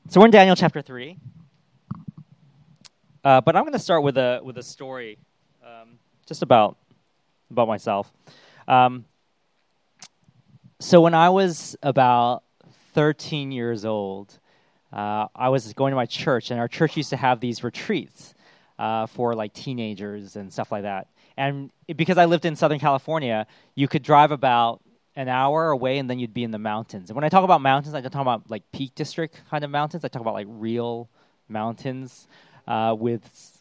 So we're in Daniel chapter 3. But I'm going to start with a story just about myself. So when I was about 13 years old, I was going to my church, and our church used to have these retreats for like teenagers and stuff like that. And because I lived in Southern California, you could drive about an hour away, and then you'd be in the mountains. And when I talk about mountains, I don't talk about like Peak District kind of mountains. I talk about like real mountains with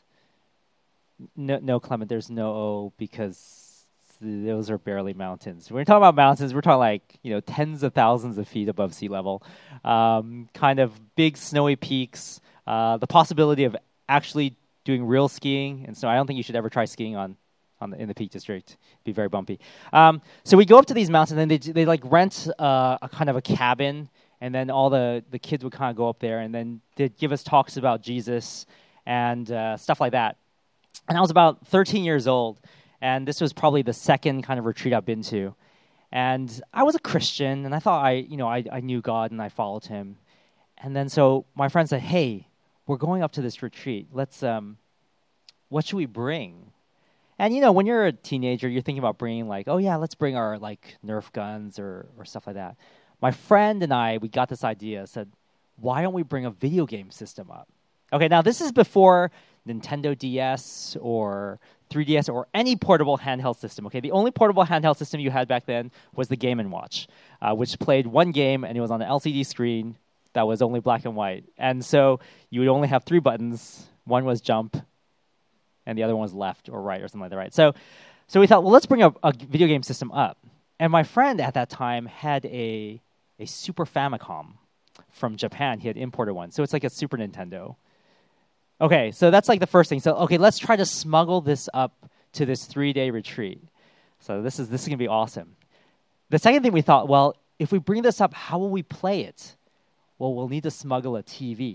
no Clement. There's no O because those are barely mountains. When we're talking about mountains, we're talking like tens of thousands of feet above sea level, kind of big snowy peaks. The possibility of actually doing real skiing, and so I don't think you should ever try skiing in the Peak District. It'd be very bumpy. So we go up to these mountains, and they like rent a kind of a cabin, and then all the kids would kind of go up there, and then they'd give us talks about Jesus and stuff like that. And I was about 13 years old, and this was probably the second kind of retreat I've been to. And I was a Christian, and I thought I knew God and I followed Him. And then so my friend said, "Hey, we're going up to this retreat. Let's what should we bring?" And when you're a teenager, you're thinking about bringing like, oh yeah, let's bring our like Nerf guns or stuff like that. My friend and we got this idea, said, why don't we bring a video game system up? Okay, now this is before Nintendo DS or 3DS or any portable handheld system. Okay, the only portable handheld system you had back then was the Game & Watch, which played one game, and it was on an LCD screen that was only black and white. And so you would only have 3 buttons. One was jump, and the other one was left or right or something like that, right? So we thought, well, let's bring a video game system up. And my friend at that time had a Super Famicom from Japan. He had imported one. So it's like a Super Nintendo. Okay, so that's like the first thing. So, okay, let's try to smuggle this up to this 3-day retreat. So this is going to be awesome. The second thing we thought, well, if we bring this up, how will we play it? Well, we'll need to smuggle a TV.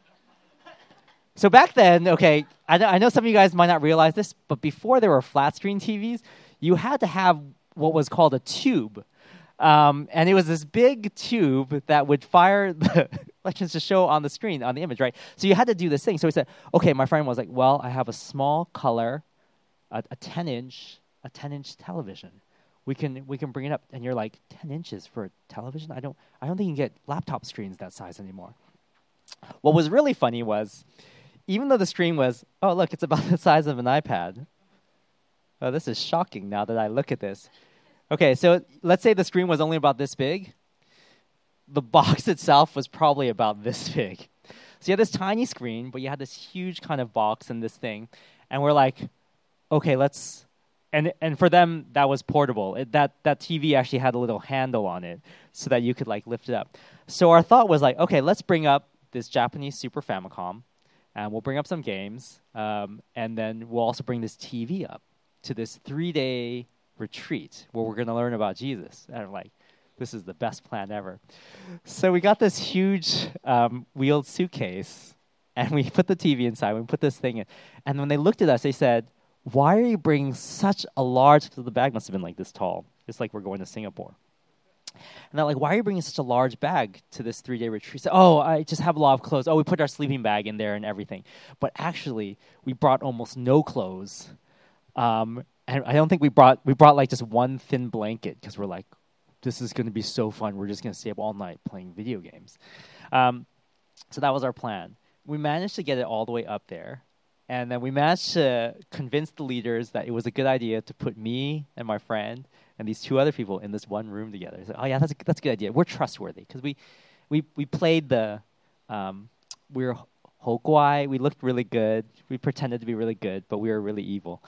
So back then, okay, I know some of you guys might not realize this, but before there were flat screen TVs, you had to have what was called a tube. And it was this big tube that would fire the electrons to show on the screen, on the image, right? So you had to do this thing. So we said, okay, my friend was like, well, I have a small color, a 10-inch television. We can bring it up. And you're like, 10 inches for a television? I don't think you can get laptop screens that size anymore. What was really funny was, even though the screen was, oh, look, it's about the size of an iPad. Oh, this is shocking now that I look at this. Okay, so let's say the screen was only about this big. The box itself was probably about this big. So you had this tiny screen, but you had this huge kind of box and this thing. And we're like, okay, let's... And for them, that was portable. That TV actually had a little handle on it so that you could like lift it up. So our thought was like, okay, let's bring up this Japanese Super Famicom, and we'll bring up some games, and then we'll also bring this TV up to this 3-day retreat where we're going to learn about Jesus. And I'm like, this is the best plan ever. So we got this huge wheeled suitcase, and we put the TV inside. We put this thing in. And when they looked at us, they said, why are you bringing such a large, because the bag must have been like this tall, just like we're going to Singapore. And they're like, why are you bringing such a large bag to this 3-day retreat? So, oh, I just have a lot of clothes. Oh, we put our sleeping bag in there and everything. But actually, we brought almost no clothes. And I don't think we brought like just one thin blanket because we're like, this is going to be so fun. We're just going to stay up all night playing video games. So that was our plan. We managed to get it all the way up there. And then we managed to convince the leaders that it was a good idea to put me and my friend and these 2 other people in this one room together. So, oh yeah, that's a good idea. We're trustworthy because we played we were Hokwai. We looked really good. We pretended to be really good, but we were really evil.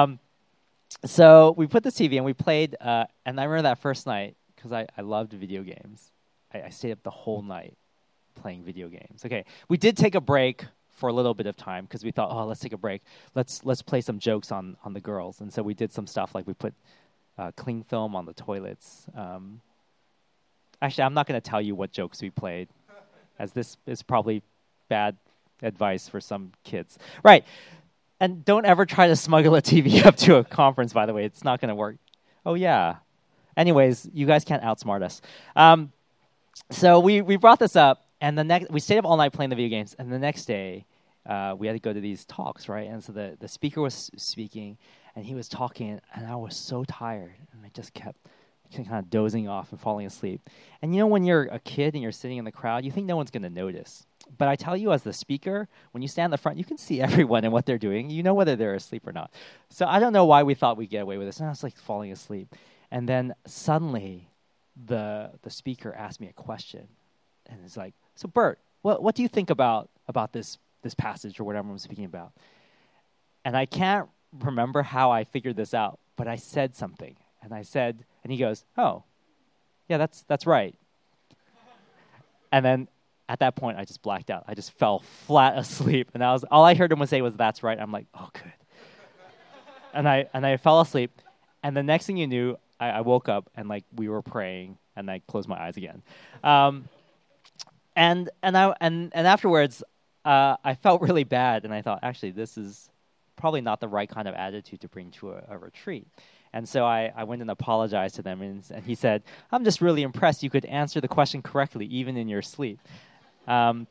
So we put this TV and we played. And I remember that first night because I loved video games. I stayed up the whole night playing video games. Okay, we did take a break for a little bit of time because we thought, oh, let's take a break. Let's play some jokes on the girls. And so we did some stuff like we put cling film on the toilets. Actually, I'm not going to tell you what jokes we played, as this is probably bad advice for some kids. Right. And don't ever try to smuggle a TV up to a conference, by the way. It's not going to work. Oh, yeah. Anyways, you guys can't outsmart us. So we brought this up, And we stayed up all night playing the video games, and the next day, we had to go to these talks, right? And so the speaker was speaking, and he was talking, and I was so tired, and I just kept kind of dozing off and falling asleep. And you know when you're a kid and you're sitting in the crowd, you think no one's going to notice. But I tell you, as the speaker, when you stand in the front, you can see everyone and what they're doing. You know whether they're asleep or not. So I don't know why we thought we'd get away with this. And I was like falling asleep. And then suddenly, the speaker asked me a question. And it's like, so Bert, what do you think about this passage or whatever I'm speaking about? And I can't remember how I figured this out, but I said something. And he goes, oh, yeah, that's right. And then at that point, I just blacked out. I just fell flat asleep. And all I heard him say was, that's right. I'm like, oh, good. and I fell asleep. And the next thing you knew, I woke up and like we were praying, and I closed my eyes again. And afterwards, I felt really bad, and I thought, actually, this is probably not the right kind of attitude to bring to a retreat. And so I went and apologized to them, and he said, I'm just really impressed you could answer the question correctly, even in your sleep. And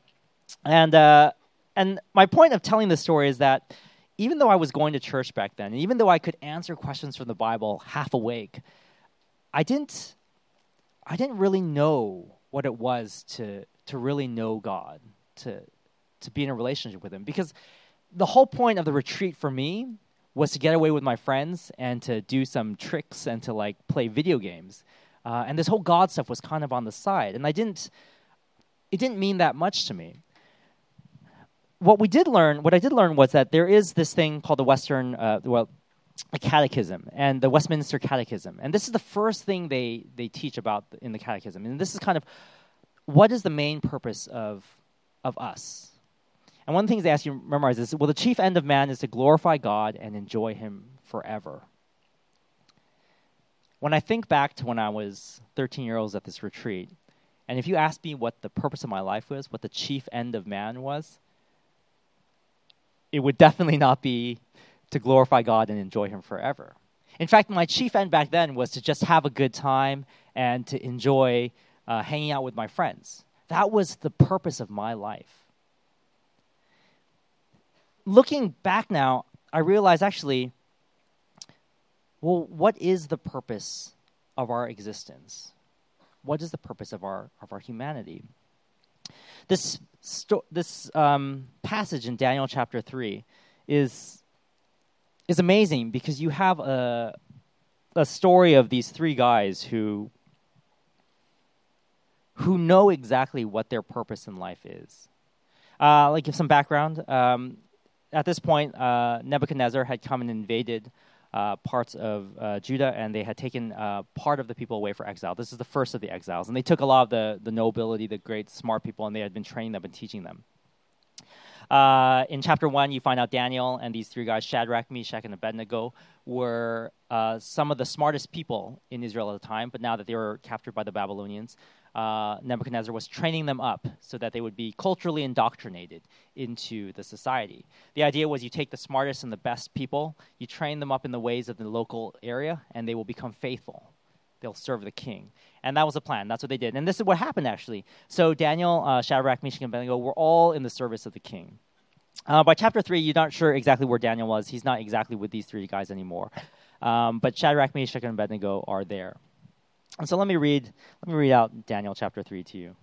my point of telling this story is that even though I was going to church back then, and even though I could answer questions from the Bible half awake, I didn't really know what it was to really know God, to be in a relationship with him. Because the whole point of the retreat for me was to get away with my friends and to do some tricks and to like play video games. And this whole God stuff was kind of on the side. And it didn't mean that much to me. What I did learn was that there is this thing called the Western, a catechism, and the Westminster Catechism. And this is the first thing they teach about in the catechism. And this is kind of, what is the main purpose of us? And one of the things they ask you to memorize is, well, the chief end of man is to glorify God and enjoy him forever. When I think back to when I was 13 years old at this retreat, and if you asked me what the purpose of my life was, what the chief end of man was, it would definitely not be to glorify God and enjoy him forever. In fact, my chief end back then was to just have a good time and to enjoy hanging out with my friends. That was the purpose of my life. Looking back now, I realize actually, well, what is the purpose of our existence? What is the purpose of our humanity? This passage in Daniel chapter 3 is amazing because you have a story of these three guys who know exactly what their purpose in life is. Give some background. At this point, Nebuchadnezzar had come and invaded parts of Judah, and they had taken part of the people away for exile. This is the first of the exiles. And they took a lot of the nobility, the great, smart people, and they had been training them and teaching them. In chapter 1, you find out Daniel and these three guys, Shadrach, Meshach, and Abednego, were some of the smartest people in Israel at the time, but now that they were captured by the Babylonians, Nebuchadnezzar was training them up so that they would be culturally indoctrinated into the society. The idea was you take the smartest and the best people, you train them up in the ways of the local area, and they will become faithful. They'll serve the king. And that was the plan. That's what they did. And this is what happened, actually. So Daniel, Shadrach, Meshach, and Abednego were all in the service of the king. By chapter 3, you're not sure exactly where Daniel was. He's not exactly with these three guys anymore. But Shadrach, Meshach, and Abednego are there. And so let me read out Daniel chapter 3 to you.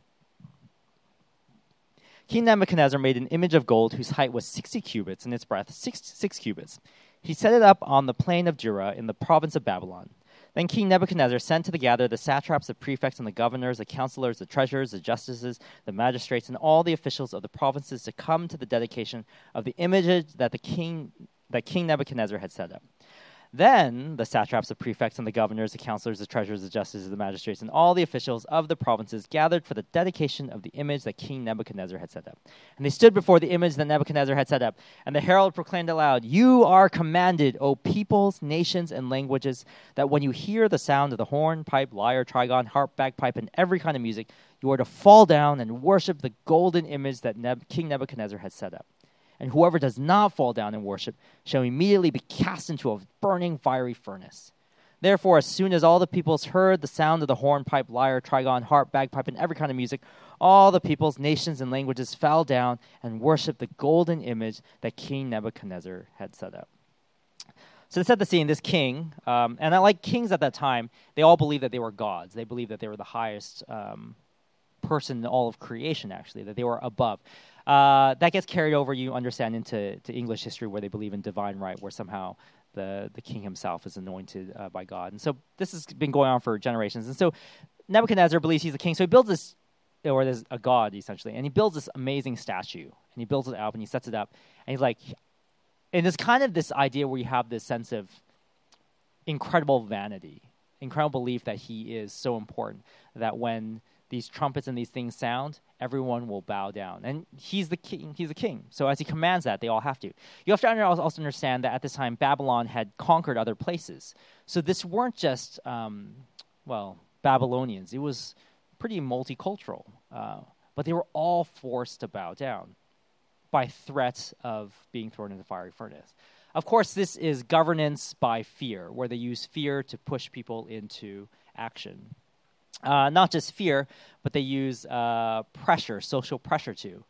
King Nebuchadnezzar made an image of gold whose height was 60 cubits and its breadth 6 cubits. He set it up on the plain of Dura in the province of Babylon. Then King Nebuchadnezzar sent together the satraps, the prefects, and the governors, the counselors, the treasurers, the justices, the magistrates, and all the officials of the provinces to come to the dedication of the images that King Nebuchadnezzar had set up. Then the satraps, the prefects, and the governors, the counselors, the treasurers, the justices, the magistrates, and all the officials of the provinces gathered for the dedication of the image that King Nebuchadnezzar had set up. And they stood before the image that Nebuchadnezzar had set up. And the herald proclaimed aloud, "You are commanded, O peoples, nations, and languages, that when you hear the sound of the horn, pipe, lyre, trigon, harp, bagpipe, and every kind of music, you are to fall down and worship the golden image that King Nebuchadnezzar had set up. And whoever does not fall down and worship shall immediately be cast into a burning fiery furnace. Therefore, as soon as all the peoples heard the sound of the horn, pipe, lyre, trigon, harp, bagpipe, and every kind of music, all the peoples, nations, and languages fell down and worshipped the golden image that King Nebuchadnezzar had set up. So to set the scene, this king, and like kings at that time, they all believed that they were gods. They believed that they were the highest person in all of creation, actually, that they were above. That gets carried over, you understand, into English history, where they believe in divine right, where somehow the king himself is anointed by God. And so this has been going on for generations. And so Nebuchadnezzar believes he's the king, so he builds this, or there's a god, essentially, and he builds this amazing statue, and he builds it up, and he sets it up, and he's like, and it's kind of this idea where you have this sense of incredible vanity, incredible belief that he is so important, that when these trumpets and these things sound, everyone will bow down. And he's the king. He's the king. So as he commands that, they all have to. You have to also understand that at this time, Babylon had conquered other places. So this weren't just, Babylonians. It was pretty multicultural. But they were all forced to bow down by threat of being thrown into the fiery furnace. Of course, this is governance by fear, where they use fear to push people into action. Not just fear, but they use pressure, social pressure too.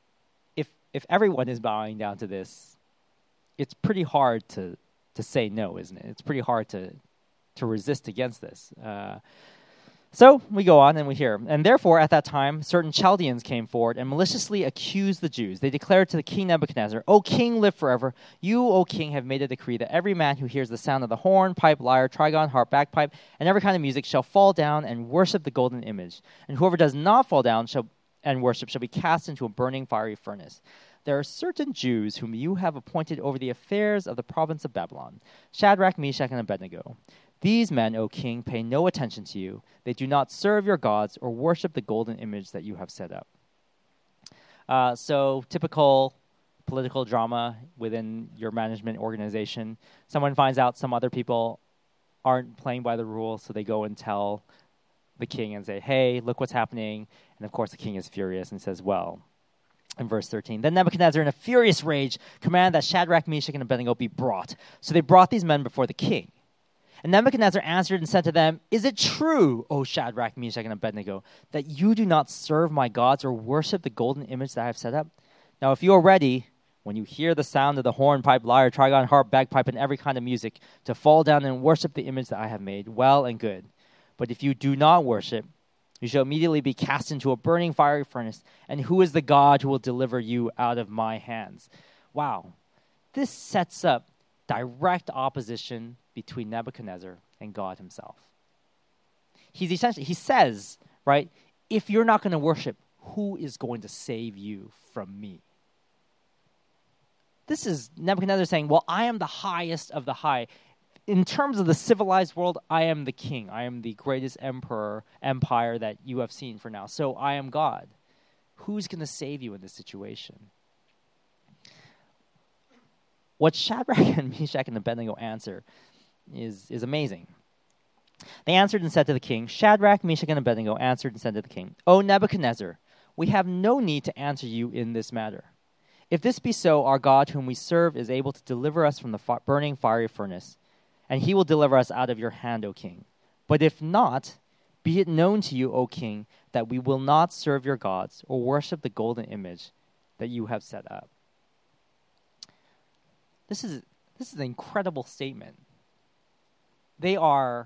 If everyone is bowing down to this, it's pretty hard to say no, isn't it? It's pretty hard to resist against this. So we go on and we hear, and therefore at that time certain Chaldeans came forward and maliciously accused the Jews. They declared to the king Nebuchadnezzar, "O king, live forever. You, O king, have made a decree that every man who hears the sound of the horn, pipe, lyre, trigon, harp, bagpipe, and every kind of music shall fall down and worship the golden image. And whoever does not fall down and worship shall be cast into a burning fiery furnace. There are certain Jews whom you have appointed over the affairs of the province of Babylon, Shadrach, Meshach, and Abednego. These men, O king, pay no attention to you. They do not serve your gods or worship the golden image that you have set up." So typical political drama within your management organization. Someone finds out some other people aren't playing by the rules, so they go and tell the king and say, "Hey, look what's happening." And of course the king is furious and says, well, in verse 13, "Then Nebuchadnezzar, in a furious rage, commanded that Shadrach, Meshach, and Abednego be brought. So they brought these men before the king. And Nebuchadnezzar answered and said to them, 'Is it true, O Shadrach, Meshach, and Abednego, that you do not serve my gods or worship the golden image that I have set up? Now if you are ready, when you hear the sound of the horn, pipe, lyre, trigon, harp, bagpipe, and every kind of music, to fall down and worship the image that I have made, well and good. But if you do not worship, you shall immediately be cast into a burning fiery furnace. And who is the God who will deliver you out of my hands?'" Wow. This sets up direct opposition between Nebuchadnezzar and God himself. He says, right, if you're not going to worship, who is going to save you from me? This is Nebuchadnezzar saying, well, I am the highest of the high. In terms of the civilized world, I am the king. I am the greatest empire that you have seen for now. So I am God. Who's going to save you in this situation? What Shadrach and Meshach and Abednego answer is amazing. They answered and said to the king, Shadrach, Meshach, and Abednego answered and said to the king, "O Nebuchadnezzar, we have no need to answer you in this matter. If this be so, our God whom we serve is able to deliver us from the burning fiery furnace, and he will deliver us out of your hand, O king. But if not, be it known to you, O king, that we will not serve your gods or worship the golden image that you have set up." This is an incredible statement. They are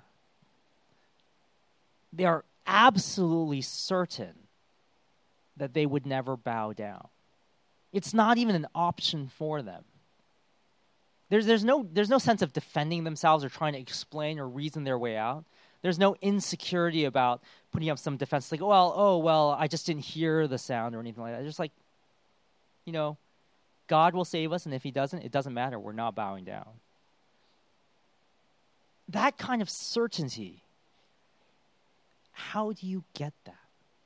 absolutely certain that they would never bow down. It's not even an option for them. There's no sense of defending themselves or trying to explain or reason their way out. There's no insecurity about putting up some defense like, I just didn't hear the sound or anything like that. It's just like, God will save us, and if he doesn't, it doesn't matter. We're not bowing down. That kind of certainty, how do you get that?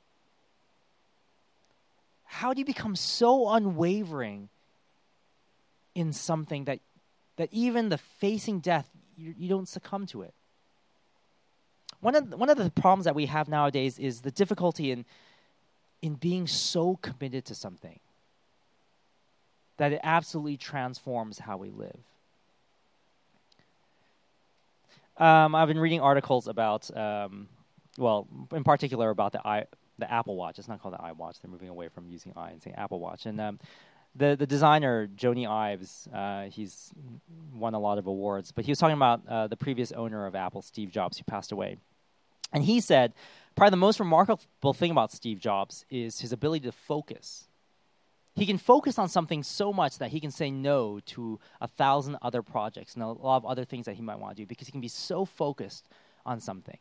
How do you become so unwavering in something that even the facing death, you don't succumb to it? One of the problems that we have nowadays is the difficulty in being so committed to something that it absolutely transforms how we live. I've been reading articles about, in particular about the Apple Watch. It's not called the iWatch. They're moving away from using I and saying Apple Watch. And the designer, Jony Ives, he's won a lot of awards, but he was talking about the previous owner of Apple, Steve Jobs, who passed away. And he said, probably the most remarkable thing about Steve Jobs is his ability to focus. He can focus on something so much that he can say no to 1,000 other projects and a lot of other things that he might want to do because he can be so focused on something.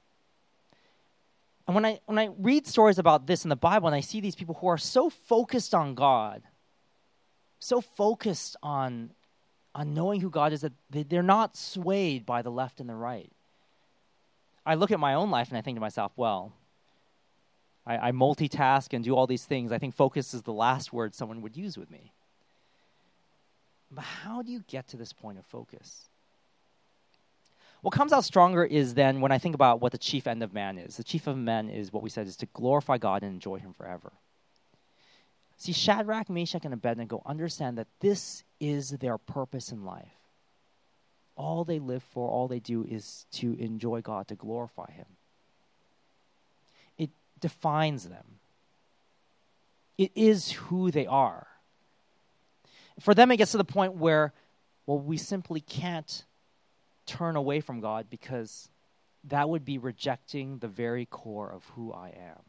And when I read stories about this in the Bible and I see these people who are so focused on God, so focused on knowing who God is that they're not swayed by the left and the right. I look at my own life and I think to myself, well, I multitask and do all these things. I think focus is the last word someone would use with me. But how do you get to this point of focus? What comes out stronger is then when I think about what the chief end of man is. The chief end of man is what we said is to glorify God and enjoy him forever. See, Shadrach, Meshach, and Abednego understand that this is their purpose in life. All they live for, all they do is to enjoy God, to glorify him. It defines them. It is who they are. For them, it gets to the point where, well, we simply can't turn away from God because that would be rejecting the very core of who I am.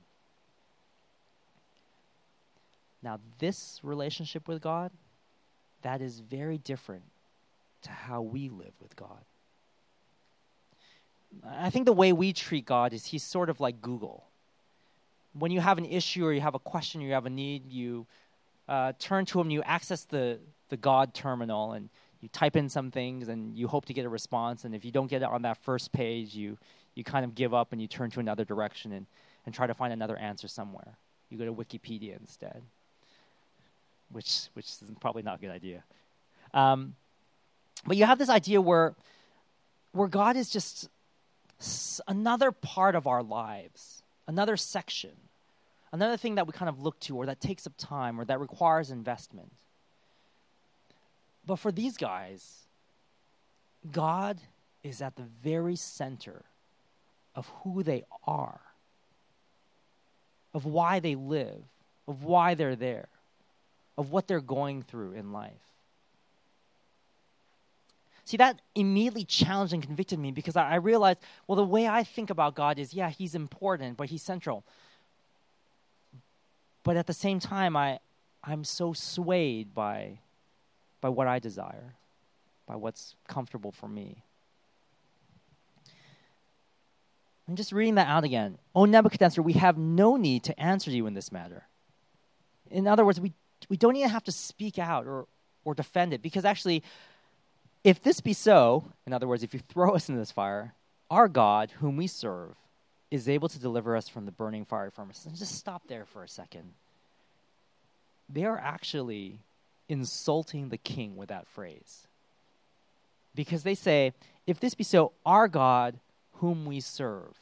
Now, this relationship with God, that is very different to how we live with God. I think the way we treat God is he's sort of like Google. When you have an issue or you have a question or you have a need, you turn to him, you access the God terminal, and you type in some things and you hope to get a response. And if you don't get it on that first page, you kind of give up and you turn to another direction and try to find another answer somewhere. You go to Wikipedia instead, which is probably not a good idea. But you have this idea where God is just another part of our lives, another section, another thing that we kind of look to or that takes up time or that requires investment. But for these guys, God is at the very center of who they are, of why they live, of why they're there, of what they're going through in life. See, that immediately challenged and convicted me because I realized, well, the way I think about God is, yeah, he's important, but he's central. But at the same time, I'm so swayed by what I desire, by what's comfortable for me. I'm just reading that out again. O Nebuchadnezzar, we have no need to answer you in this matter. In other words, we don't even have to speak out or defend it because actually, if this be so, in other words, if you throw us into this fire, our God, whom we serve, is able to deliver us from the burning fiery furnace. And just stop there for a second. They are actually insulting the king with that phrase. Because they say, if this be so, our God, whom we serve.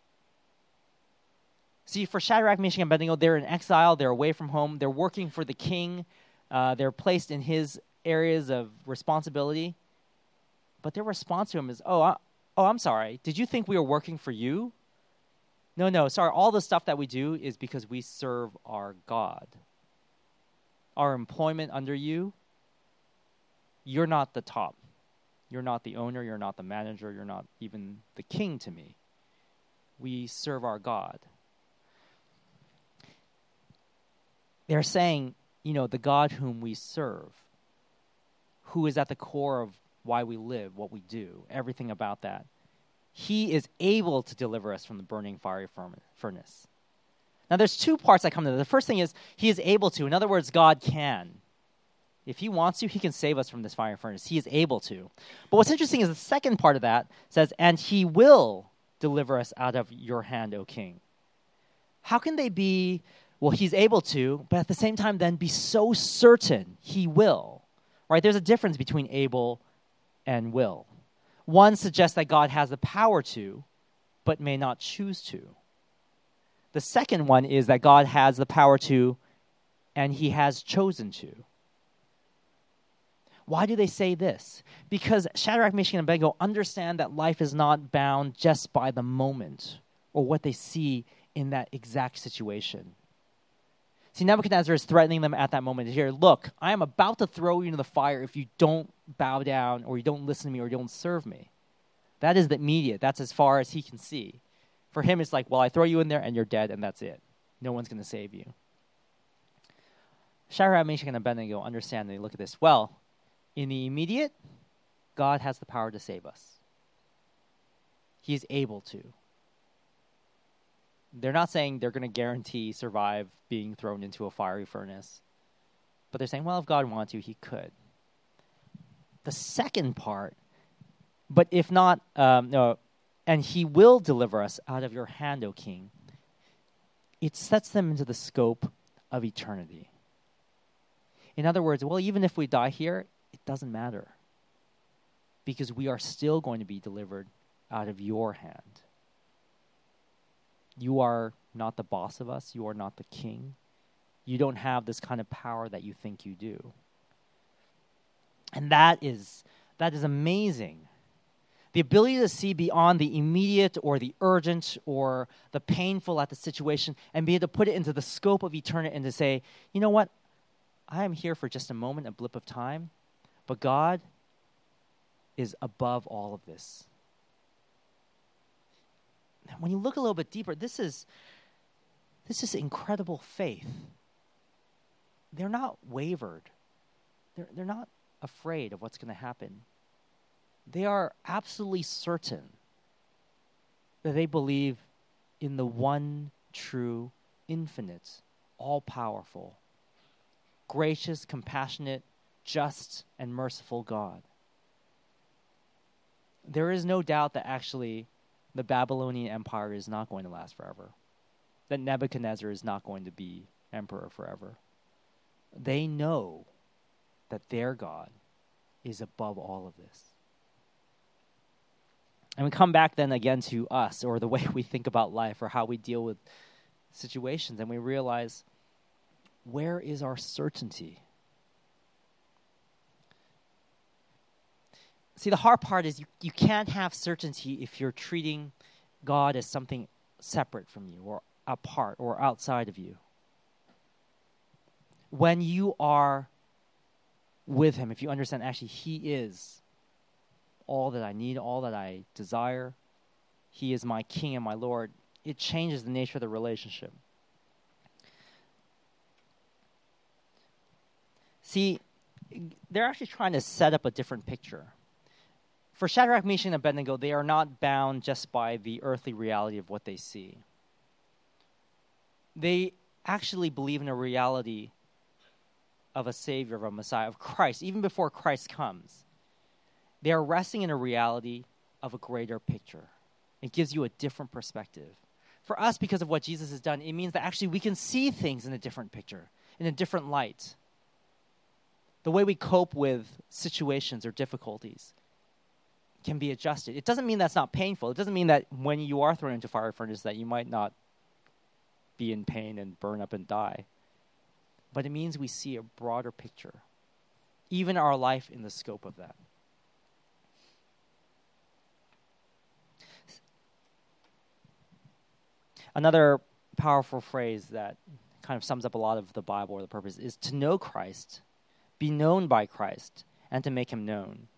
See, for Shadrach, Meshach, and Abednego, they're in exile, they're away from home, they're working for the king, they're placed in his areas of responsibility. But their response to him is, I'm sorry. Did you think we were working for you? No, sorry. All the stuff that we do is because we serve our God. Our employment under you, you're not the top. You're not the owner. You're not the manager. You're not even the king to me. We serve our God. They're saying, the God whom we serve, who is at the core of why we live, what we do, everything about that. He is able to deliver us from the burning fiery furnace. Now, there's two parts that come to this. The first thing is he is able to. In other words, God can. If he wants to, he can save us from this fiery furnace. He is able to. But what's interesting is the second part of that says, and he will deliver us out of your hand, O king. How can they be, well, he's able to, but at the same time then be so certain he will? Right? There's a difference between able and will. One suggests that God has the power to, but may not choose to. The second one is that God has the power to, and he has chosen to. Why do they say this? Because Shadrach, Meshach, and Abednego understand that life is not bound just by the moment or what they see in that exact situation. See, Nebuchadnezzar is threatening them at that moment. Here, look, I am about to throw you into the fire if you don't bow down or you don't listen to me or you don't serve me. That is the immediate. That's as far as he can see. For him, it's like, well, I throw you in there and you're dead and that's it. No one's going to save you. Shadrach, Meshach, and Abednego understand, and they look at this. Well, in the immediate, God has the power to save us. He is able to. They're not saying they're going to guarantee survive being thrown into a fiery furnace. But they're saying, well, if God wanted to, he could. The second part, but if not, no, and he will deliver us out of your hand, O king. It sets them into the scope of eternity. In other words, well, even if we die here, it doesn't matter. Because we are still going to be delivered out of your hand. You are not the boss of us. You are not the king. You don't have this kind of power that you think you do. And that is amazing. The ability to see beyond the immediate or the urgent or the painful at the situation and be able to put it into the scope of eternity and to say, you know what? I am here for just a moment, a blip of time, but God is above all of this. When you look a little bit deeper, this is incredible faith. They're not wavered. They're not afraid of what's going to happen. They are absolutely certain that they believe in the one true, infinite, all-powerful, gracious, compassionate, just, and merciful God. There is no doubt that actually the Babylonian Empire is not going to last forever. That Nebuchadnezzar is not going to be emperor forever. They know that their God is above all of this. And we come back then again to us, or the way we think about life, or how we deal with situations, and we realize, where is our certainty? See, the hard part is you can't have certainty if you're treating God as something separate from you, or apart, or outside of you. When you are with him, if you understand actually he is all that I need, all that I desire, he is my king and my Lord, it changes the nature of the relationship. See, they're actually trying to set up a different picture. For Shadrach, Meshach, and Abednego, they are not bound just by the earthly reality of what they see. They actually believe in a reality of a Savior, of a Messiah, of Christ, even before Christ comes. They are resting in a reality of a greater picture. It gives you a different perspective. For us, because of what Jesus has done, it means that actually we can see things in a different picture, in a different light. The way we cope with situations or difficulties can be adjusted. It doesn't mean that's not painful. It doesn't mean that when you are thrown into fire furnace that you might not be in pain and burn up and die. But it means we see a broader picture, even our life in the scope of that. Another powerful phrase that kind of sums up a lot of the Bible or the purpose is to know Christ, be known by Christ, and to make him known.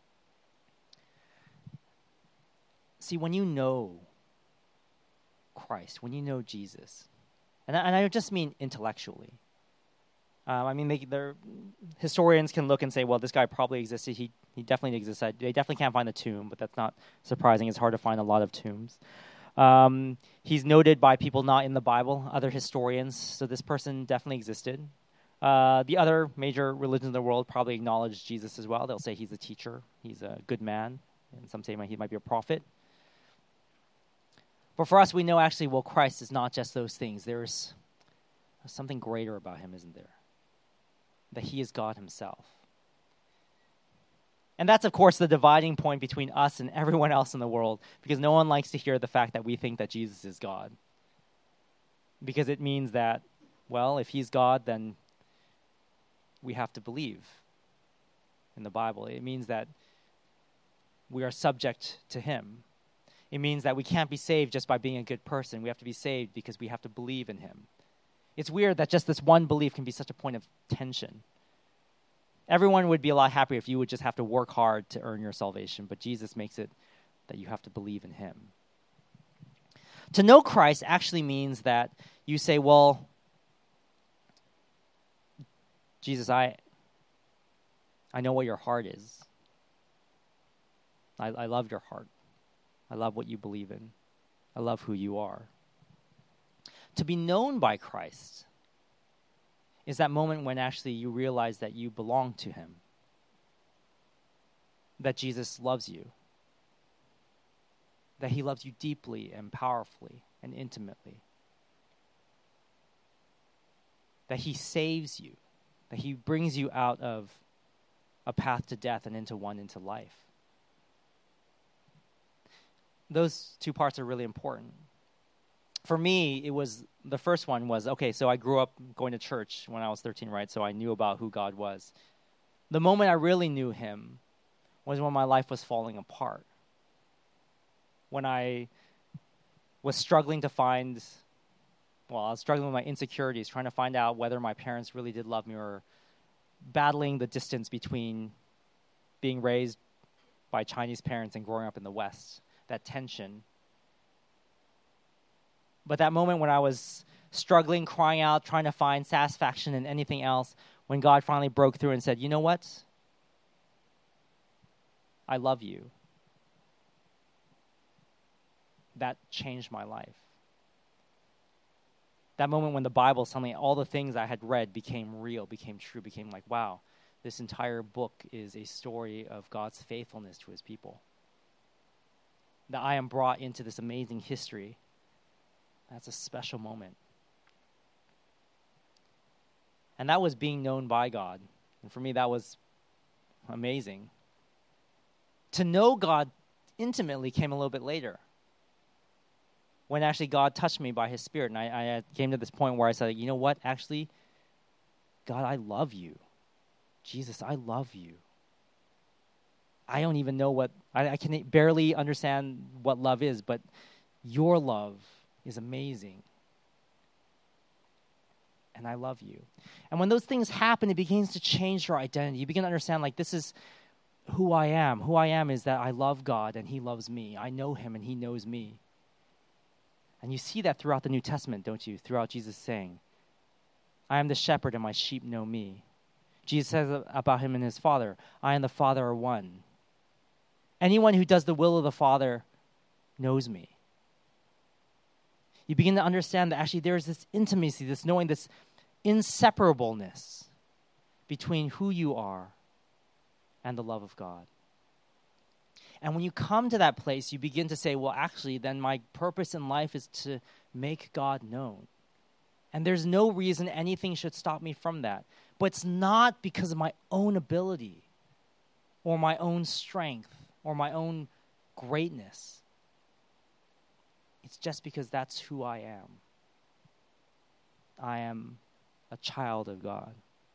See, when you know Christ, when you know Jesus, and I don't just mean intellectually. I mean, historians can look and say, well, this guy probably existed. He definitely existed. They definitely can't find the tomb, but that's not surprising. It's hard to find a lot of tombs. He's noted by people not in the Bible, other historians, so this person definitely existed. The other major religions in the world probably acknowledge Jesus as well. They'll say he's a teacher, he's a good man, and some say he might be a prophet. But for us, we know actually, well, Christ is not just those things. There's something greater about him, isn't there? That he is God himself. And that's, of course, the dividing point between us and everyone else in the world, because no one likes to hear the fact that we think that Jesus is God. Because it means that, well, if he's God, then we have to believe. in the Bible. It means that we are subject to him. It means that we can't be saved just by being a good person. We have to be saved because we have to believe in him. It's weird that just this one belief can be such a point of tension. Everyone would be a lot happier if you would just have to work hard to earn your salvation, but Jesus makes it that you have to believe in him. To know Christ actually means that you say, well, Jesus, I know what your heart is. I love your heart. I love what you believe in. I love who you are. To be known by Christ is that moment when actually you realize that you belong to him, that Jesus loves you, that he loves you deeply and powerfully and intimately, that he saves you, that he brings you out of a path to death and into life. Those two parts are really important. For me, the first one was, okay, so I grew up going to church when I was 13, right? So I knew about who God was. The moment I really knew him was when my life was falling apart. When I was struggling I was struggling with my insecurities, trying to find out whether my parents really did love me, or battling the distance between being raised by Chinese parents and growing up in the West, that tension. But that moment when I was struggling, crying out, trying to find satisfaction in anything else, when God finally broke through and said, you know what? I love you. That changed my life. That moment when the Bible, suddenly all the things I had read became real, became true, became like, wow, this entire book is a story of God's faithfulness to his people. That I am brought into this amazing history. That's a special moment. And that was being known by God. And for me, that was amazing. To know God intimately came a little bit later, when actually God touched me by his Spirit. And I came to this point where I said, you know what? Actually, God, I love you. Jesus, I love you. I don't even know I can barely understand what love is, but your love is amazing. And I love you. And when those things happen, it begins to change your identity. You begin to understand, like, this is who I am. Who I am is that I love God and he loves me. I know him and he knows me. And you see that throughout the New Testament, don't you? Throughout Jesus saying, I am the shepherd and my sheep know me. Jesus says about him and his Father, I and the Father are one. Anyone who does the will of the Father knows me. You begin to understand that actually there is this intimacy, this knowing, this inseparableness between who you are and the love of God. And when you come to that place, you begin to say, well, actually, then my purpose in life is to make God known. And there's no reason anything should stop me from that. But it's not because of my own ability or my own strength or my own greatness. It's just because that's who I am. I am a child of God.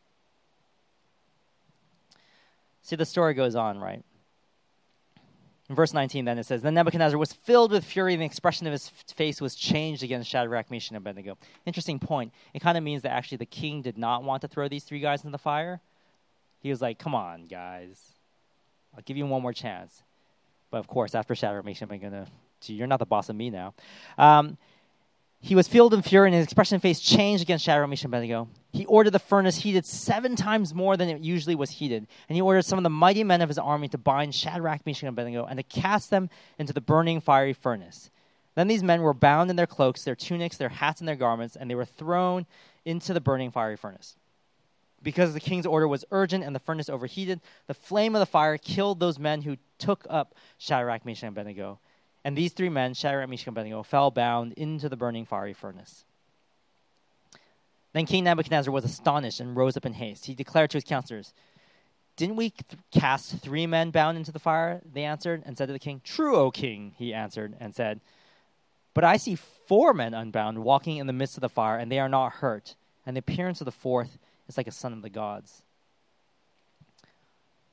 See, the story goes on, right? In verse 19, then it says, Then Nebuchadnezzar was filled with fury, and the expression of his face was changed against Shadrach, Meshach, and Abednego. Interesting point. It kind of means that actually the king did not want to throw these three guys into the fire. He was like, come on, guys. I'll give you one more chance. But of course, after Shadrach, Meshach, and Abednego, you're not the boss of me now. He was filled in fury, and his expression of face changed against Shadrach, Meshach, and Abednego. He ordered the furnace heated 7 times more than it usually was heated. And he ordered some of the mighty men of his army to bind Shadrach, Meshach, and Abednego and to cast them into the burning fiery furnace. Then these men were bound in their cloaks, their tunics, their hats, and their garments, and they were thrown into the burning fiery furnace. Because the king's order was urgent and the furnace overheated, the flame of the fire killed those men who took up Shadrach, Meshach, and Abednego. And these 3 men, Shadrach, Meshach, and Abednego, fell bound into the burning fiery furnace. Then King Nebuchadnezzar was astonished and rose up in haste. He declared to his counselors, Didn't we cast 3 men bound into the fire? They answered and said to the king, True, O king, he answered and said, But I see 4 men unbound walking in the midst of the fire, and they are not hurt. And the appearance of the 4th is like a son of the gods.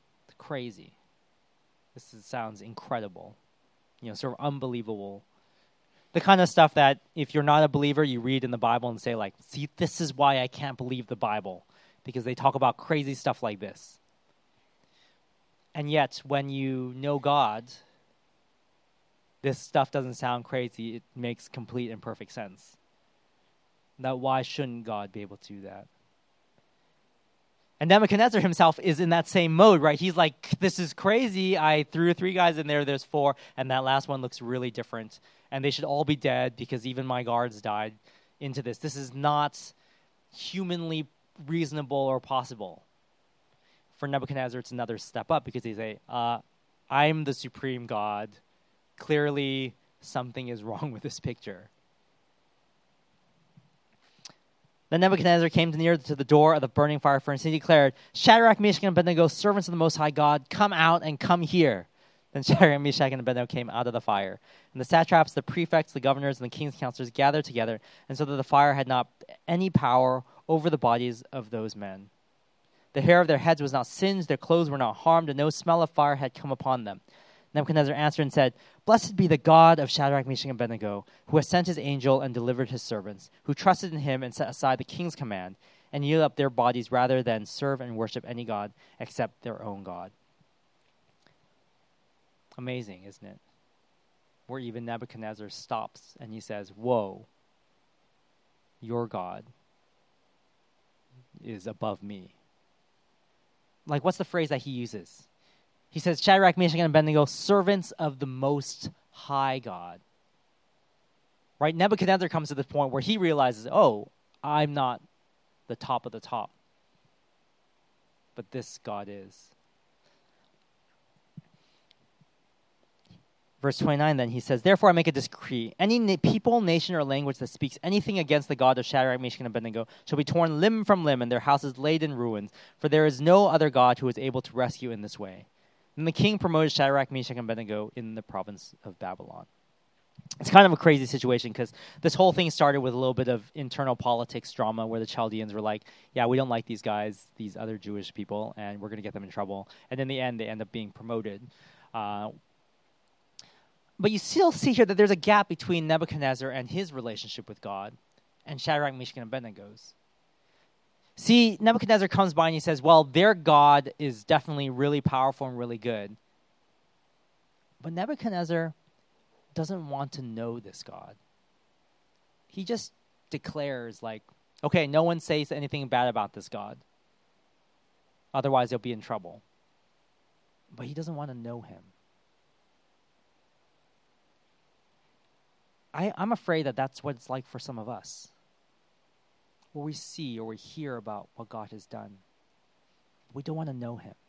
crazy. Sounds incredible. Sort of unbelievable. The kind of stuff that if you're not a believer, you read in the Bible and say like, see, this is why I can't believe the Bible, because they talk about crazy stuff like this. And yet, when you know God, this stuff doesn't sound crazy. It makes complete and perfect sense. That why shouldn't God be able to do that? And Nebuchadnezzar himself is in that same mode, right? He's like, this is crazy. I threw 3 guys in there. There's 4. And that last one looks really different. And they should all be dead because even my guards died into this. This is not humanly reasonable or possible. For Nebuchadnezzar, it's another step up because they say, I'm the supreme God. Clearly, something is wrong with this picture. Then Nebuchadnezzar came near to the door of the burning fire furnace, and he declared, Shadrach, Meshach, and Abednego, servants of the Most High God, come out and come here. Then Shadrach, Meshach, and Abednego came out of the fire. And the satraps, the prefects, the governors, and the king's counselors gathered together, and so that the fire had not any power over the bodies of those men. The hair of their heads was not singed, their clothes were not harmed, and no smell of fire had come upon them. Nebuchadnezzar answered and said, Blessed be the God of Shadrach, Meshach, and Abednego, who has sent his angel and delivered his servants, who trusted in him and set aside the king's command, and yielded up their bodies rather than serve and worship any god except their own God. Amazing, isn't it? Where even Nebuchadnezzar stops and he says, Whoa, your God is above me. Like, what's the phrase that he uses? He says, Shadrach, Meshach, and Abednego, servants of the Most High God. Right? Nebuchadnezzar comes to this point where he realizes, oh, I'm not the top of the top. But this God is. Verse 29 then, he says, Therefore I make a decree. Any people, nation, or language that speaks anything against the God of Shadrach, Meshach, and Abednego shall be torn limb from limb, and their houses laid in ruins. For there is no other God who is able to rescue in this way. And the king promoted Shadrach, Meshach, and Abednego in the province of Babylon. It's kind of a crazy situation because this whole thing started with a little bit of internal politics drama where the Chaldeans were like, yeah, we don't like these guys, these other Jewish people, and we're going to get them in trouble. And in the end, they end up being promoted. But you still see here that there's a gap between Nebuchadnezzar and his relationship with God and Shadrach, Meshach, and Abednego's. See, Nebuchadnezzar comes by and he says, well, their God is definitely really powerful and really good. But Nebuchadnezzar doesn't want to know this God. He just declares like, okay, no one says anything bad about this God. Otherwise, they'll be in trouble. But he doesn't want to know him. I'm afraid that that's what it's like for some of us. Where we see or we hear about what God has done, we don't want to know him.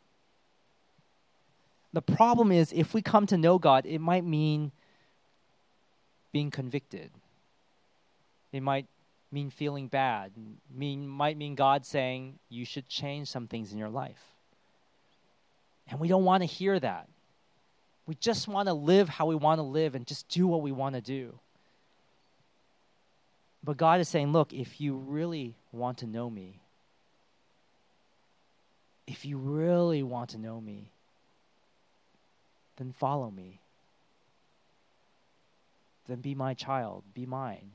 The problem is, if we come to know God, it might mean being convicted. It might mean feeling bad. Might mean God saying, you should change some things in your life. And we don't want to hear that. We just want to live how we want to live and just do what we want to do. But God is saying, look, if you really want to know me, then follow me. Then be my child, be mine.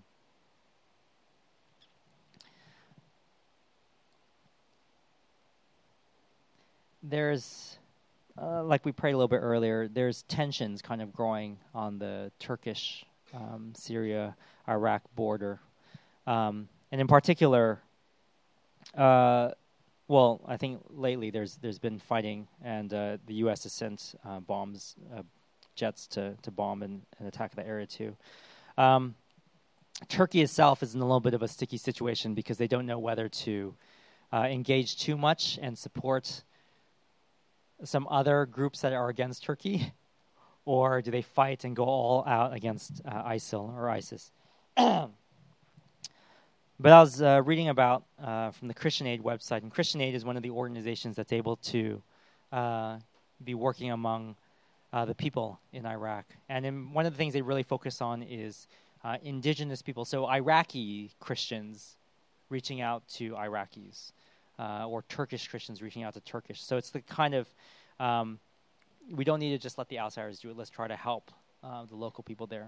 There's, like we prayed a little bit earlier, there's tensions kind of growing on the Turkish, Syria-Iraq border. And in particular, I think lately there's been fighting, and the U.S. has sent jets to bomb and attack the area too. Turkey itself is in a little bit of a sticky situation because they don't know whether to engage too much and support some other groups that are against Turkey, or do they fight and go all out against ISIL or ISIS? But I was reading about from the Christian Aid website, and Christian Aid is one of the organizations that's able to be working among the people in Iraq. And one of the things they really focus on is indigenous people, so Iraqi Christians reaching out to Iraqis, or Turkish Christians reaching out to Turkish. So it's the kind of We don't need to just let the outsiders do it. Let's try to help the local people there.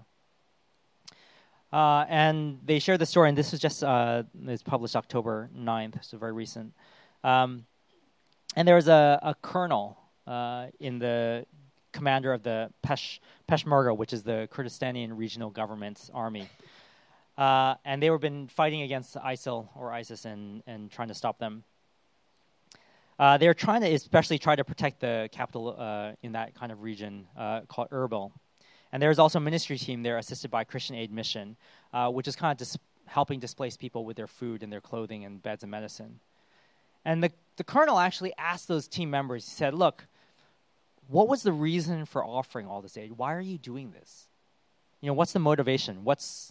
And they shared the story, and this was just it's published October 9th, so very recent. And there was a colonel in the commander of the Peshmerga, which is the Kurdistani regional government's army. And they were been fighting against ISIL or ISIS and trying to stop them. They're trying to especially try to protect the capital in that kind of region called Erbil. And there's also a ministry team there assisted by Christian Aid Mission, which is kind of helping displaced people with their food and their clothing and beds and medicine. And the colonel actually asked those team members, he said, look, what was the reason for offering all this aid? Why are you doing this? What's the motivation?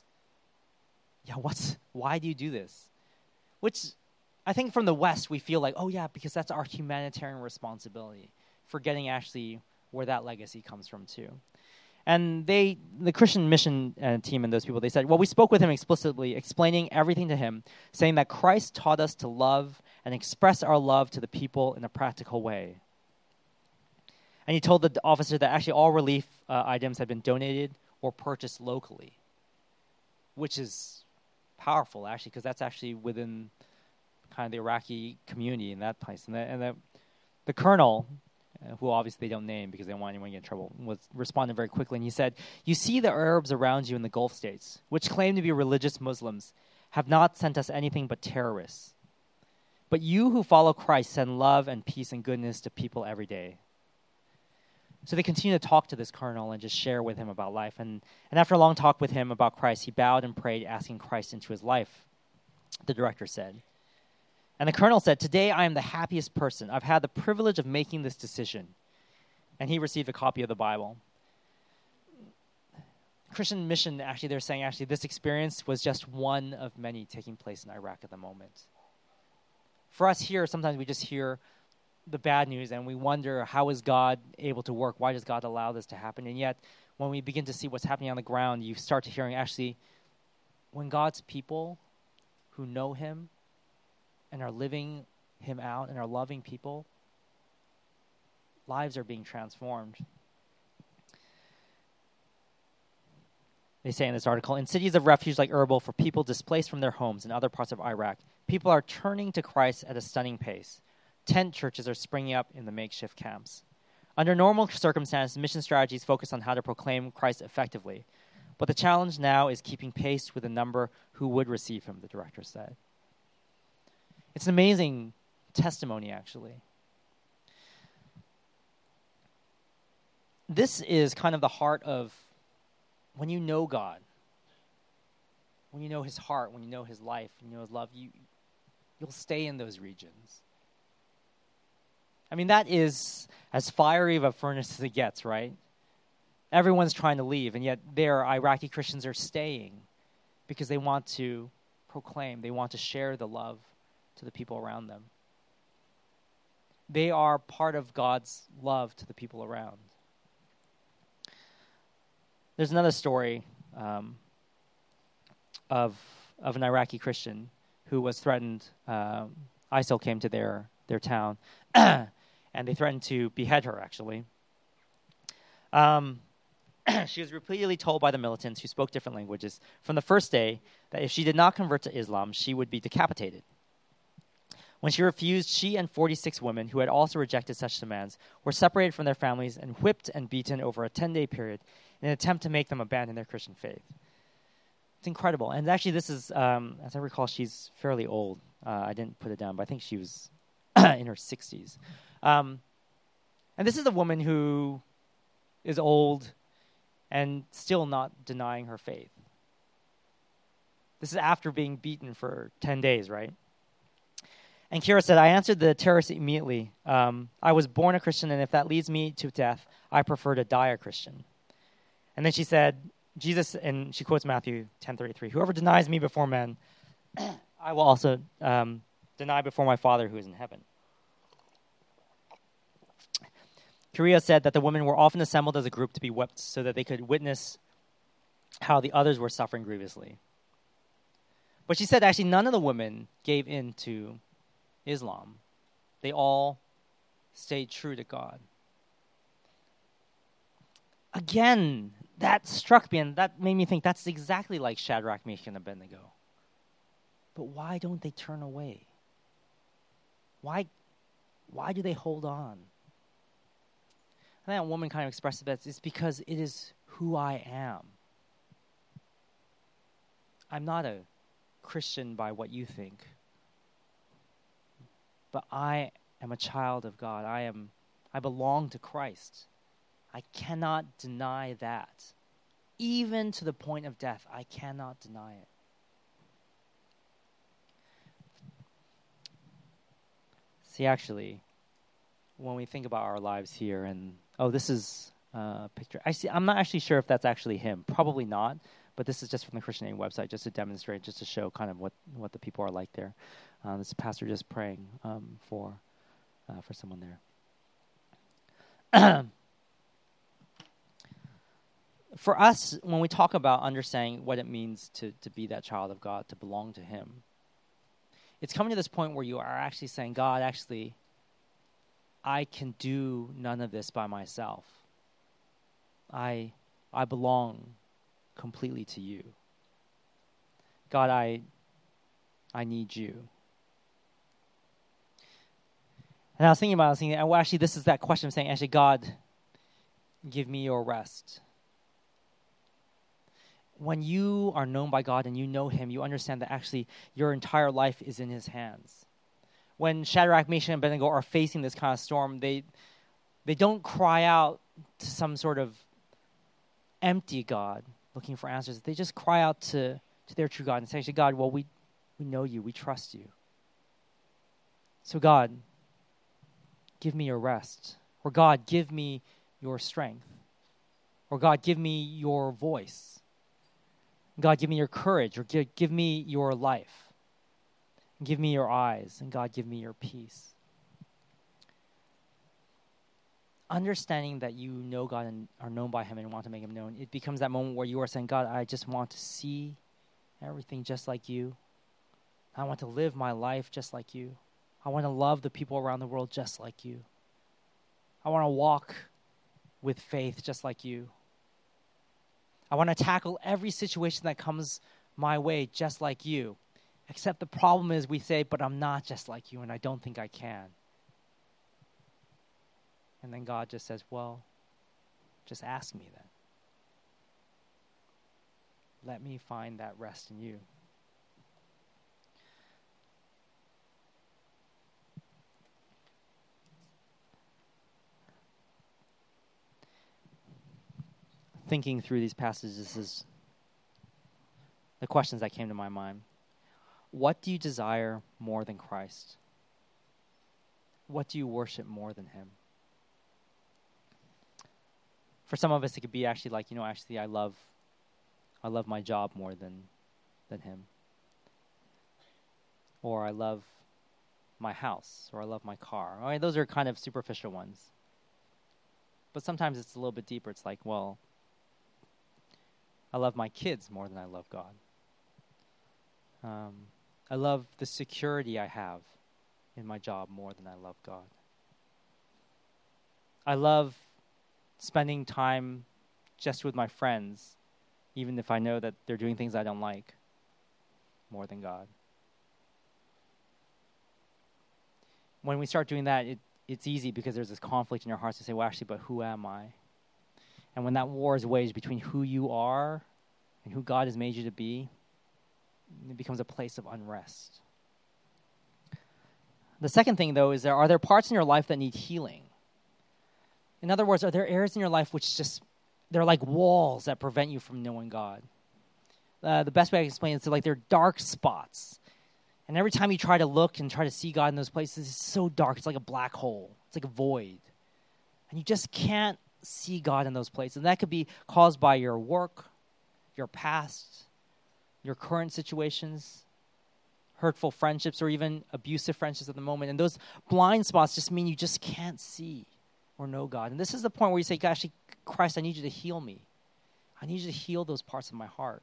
Why do you do this? Which I think from the West, we feel like, oh yeah, because that's our humanitarian responsibility, forgetting actually where that legacy comes from too. And the Christian mission team and those people, they said, well, we spoke with him explicitly, explaining everything to him, saying that Christ taught us to love and express our love to the people in a practical way. And he told the officer that actually all relief items had been donated or purchased locally, which is powerful, actually, because that's actually within kind of the Iraqi community in that place. And the colonel, who obviously they don't name because they don't want anyone to get in trouble, was responding very quickly. And he said, you see the Arabs around you in the Gulf states, which claim to be religious Muslims, have not sent us anything but terrorists. But you who follow Christ send love and peace and goodness to people every day. So they continue to talk to this colonel and just share with him about life. And after a long talk with him about Christ, he bowed and prayed, asking Christ into his life, the director said. And the colonel said, today I am the happiest person. I've had the privilege of making this decision. And he received a copy of the Bible. Christian mission, actually, they're saying, this experience was just one of many taking place in Iraq at the moment. For us here, sometimes we just hear the bad news and we wonder, how is God able to work? Why does God allow this to happen? And yet, when we begin to see what's happening on the ground, you start to hearing, actually, when God's people who know him and are living him out and are loving people, lives are being transformed. They say in this article, in cities of refuge like Erbil for people displaced from their homes in other parts of Iraq, people are turning to Christ at a stunning pace. Tent churches are springing up in the makeshift camps. Under normal circumstances, mission strategies focus on how to proclaim Christ effectively. But the challenge now is keeping pace with the number who would receive him, the director said. It's an amazing testimony, actually. This is kind of the heart of when you know God, when you know his heart, when you know his life, when you know his love, you'll stay in those regions. I mean, that is as fiery of a furnace as it gets, right? Everyone's trying to leave, and yet there, Iraqi Christians are staying because they want to proclaim, they want to share the love to the people around them. They are part of God's love to the people around. There's another story of an Iraqi Christian who was threatened. ISIL came to their town, and they threatened to behead her, actually. She was repeatedly told by the militants who spoke different languages from the first day that if she did not convert to Islam, she would be decapitated. When she refused, she and 46 women who had also rejected such demands were separated from their families and whipped and beaten over a 10-day period in an attempt to make them abandon their Christian faith. It's incredible. And actually, this is, as I recall, she's fairly old. I didn't put it down, but I think she was in her 60s. And this is a woman who is old and still not denying her faith. This is after being beaten for 10 days, right? And Kira said, I answered the terrorist immediately. I was born a Christian, and if that leads me to death, I prefer to die a Christian. And then she said, Jesus, and she quotes Matthew 10:33, whoever denies me before men, I will also deny before my Father who is in heaven. Kira said that the women were often assembled as a group to be whipped so that they could witness how the others were suffering grievously. But she said actually none of the women gave in to Islam. They all stayed true to God. Again, that struck me, and that made me think that's exactly like Shadrach, Meshach, and Abednego. But why don't they turn away? Why do they hold on? And that woman kind of expressed it best. It's because it is who I am. I'm not a Christian by what you think, but I am a child of God. I belong to Christ. I cannot deny that. Even to the point of death, I cannot deny it. See, actually, when we think about our lives here, and this is a picture. I'm not actually sure if that's actually him. Probably not. But this is just from the Christian Aid website, just to demonstrate, just to show kind of what the people are like there. This pastor just praying for someone there. For us, when we talk about understanding what it means to be that child of God, to belong to Him, it's coming to this point where you are actually saying, God, actually, I can do none of this by myself. I belong completely to you. God, I need you. And I was thinking, well, actually, this is that question of saying, actually, God, give me your rest. When you are known by God and you know Him, you understand that actually your entire life is in His hands. When Shadrach, Meshach, and Abednego are facing this kind of storm, they don't cry out to some sort of empty God looking for answers. They just cry out to their true God and say, God, well, we know you. We trust you. So God, give me your rest. Or God, give me your strength. Or God, give me your voice. God, give me your courage. Or give me your life. Give me your eyes. And God, give me your peace. Understanding that you know God and are known by Him and want to make Him known, it becomes that moment where you are saying, God, I just want to see everything just like you. I want to live my life just like you. I want to love the people around the world just like you. I want to walk with faith just like you. I want to tackle every situation that comes my way just like you. Except the problem is we say, but I'm not just like you and I don't think I can. And then God just says, well, just ask me then. Let me find that rest in you. Thinking through these passages is the questions that came to my mind. What do you desire more than Christ? What do you worship more than Him? For some of us, it could be actually like, I love my job more than Him. Or I love my house, or I love my car. All right, those are kind of superficial ones. But sometimes it's a little bit deeper. It's like, well, I love my kids more than I love God. I love the security I have in my job more than I love God. I love spending time just with my friends, even if I know that they're doing things I don't like, more than God. When we start doing that, it's easy because there's this conflict in your hearts to say, well, actually, but who am I? And when that war is waged between who you are and who God has made you to be, it becomes a place of unrest. The second thing, though, is are there parts in your life that need healing? In other words, are there areas in your life which they're like walls that prevent you from knowing God? The best way I can explain it is like they're dark spots. And every time you try to look and try to see God in those places, it's so dark. It's like a black hole. It's like a void. And you just can't see God in those places. And that could be caused by your work, your past, your current situations, hurtful friendships, or even abusive friendships at the moment. And those blind spots just mean you just can't see or know God. And this is the point where you say, gosh, Christ, I need you to heal me. I need you to heal those parts of my heart.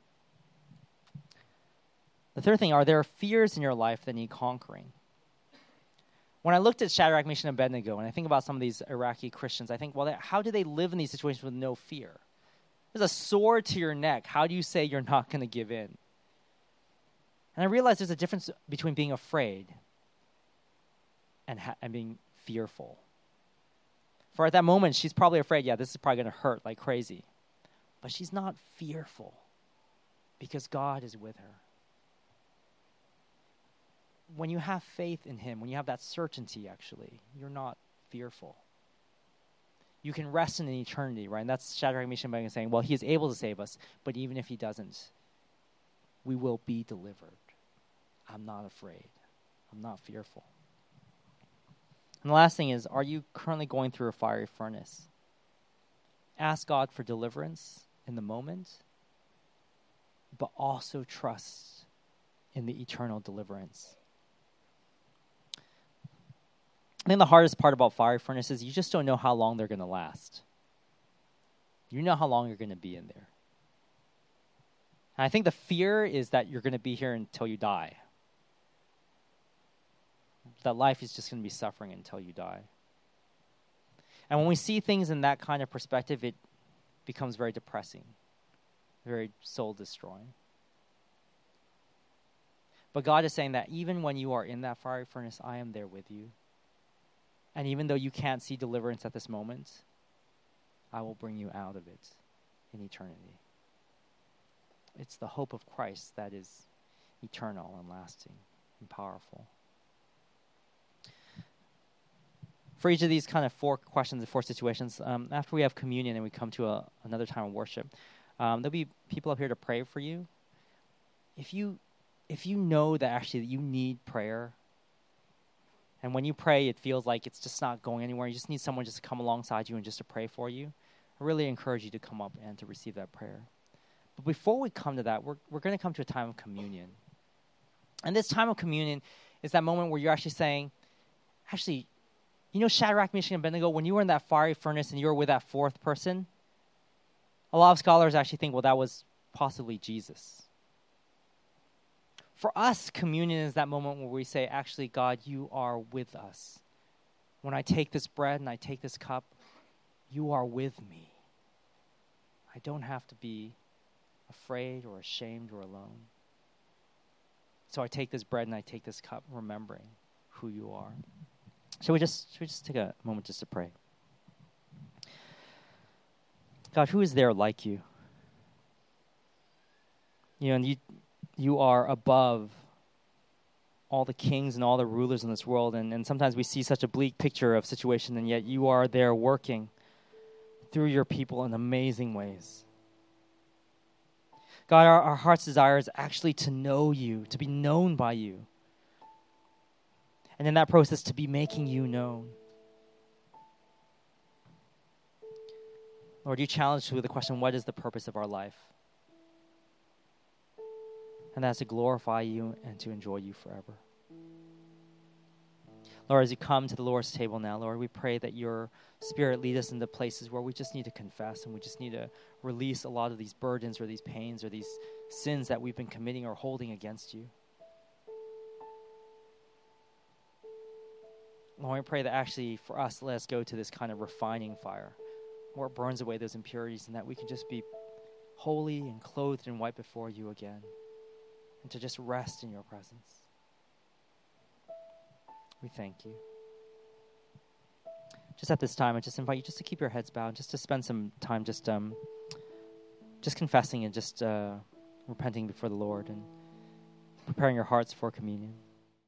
The third thing, are there fears in your life that need conquering? When I looked at Shadrach, Meshach, and Abednego, and I think about some of these Iraqi Christians, I think, well, how do they live in these situations with no fear? There's a sword to your neck. How do you say you're not going to give in? And I realized there's a difference between being afraid and being fearful. For at that moment, she's probably afraid, this is probably going to hurt like crazy. But she's not fearful because God is with her. When you have faith in him, when you have that certainty, actually, you're not fearful. You can rest in an eternity, right? And that's Shadrach, Meshach, and Abednego saying, well, he is able to save us, but even if he doesn't, we will be delivered. I'm not afraid. I'm not fearful. And the last thing is, are you currently going through a fiery furnace? Ask God for deliverance in the moment, but also trust in the eternal deliverance. I think the hardest part about fiery furnaces, you just don't know how long they're going to last. You know how long you're going to be in there. And I think the fear is that you're going to be here until you die. That life is just going to be suffering until you die. And when we see things in that kind of perspective, it becomes very depressing, very soul-destroying. But God is saying that even when you are in that fiery furnace, I am there with you. And even though you can't see deliverance at this moment, I will bring you out of it in eternity. It's the hope of Christ that is eternal and lasting and powerful. For each of these kind of 4 questions and 4 situations, after we have communion and we come to another time of worship, there'll be people up here to pray for you. If you know that actually you need prayer, and when you pray, it feels like it's just not going anywhere, you just need someone just to come alongside you and just to pray for you, I really encourage you to come up and to receive that prayer. But before we come to that, we're going to come to a time of communion. And this time of communion is that moment where you're actually saying, actually, you know Shadrach, Meshach, and Abednego, when you were in that fiery furnace and you were with that 4th person, a lot of scholars actually think, well, that was possibly Jesus. For us, communion is that moment where we say, actually, God, you are with us. When I take this bread and I take this cup, you are with me. I don't have to be afraid or ashamed or alone. So I take this bread and I take this cup, remembering who you are. Should we just take a moment just to pray? God, who is there like you? You know, and you are above all the kings and all the rulers in this world, and sometimes we see such a bleak picture of situation, and yet you are there working through your people in amazing ways. God, our heart's desire is actually to know you, to be known by you. And in that process, to be making you known. Lord, you challenge us with the question, what is the purpose of our life? And that's to glorify you and to enjoy you forever. Lord, as you come to the Lord's table now, Lord, we pray that your Spirit lead us into places where we just need to confess and we just need to release a lot of these burdens or these pains or these sins that we've been committing or holding against you. Lord, we pray that actually for us, let us go to this kind of refining fire where it burns away those impurities and that we can just be holy and clothed and white before you again and to just rest in your presence. We thank you. Just at this time, I just invite you just to keep your heads bowed, just to spend some time just confessing and just repenting before the Lord and preparing your hearts for communion.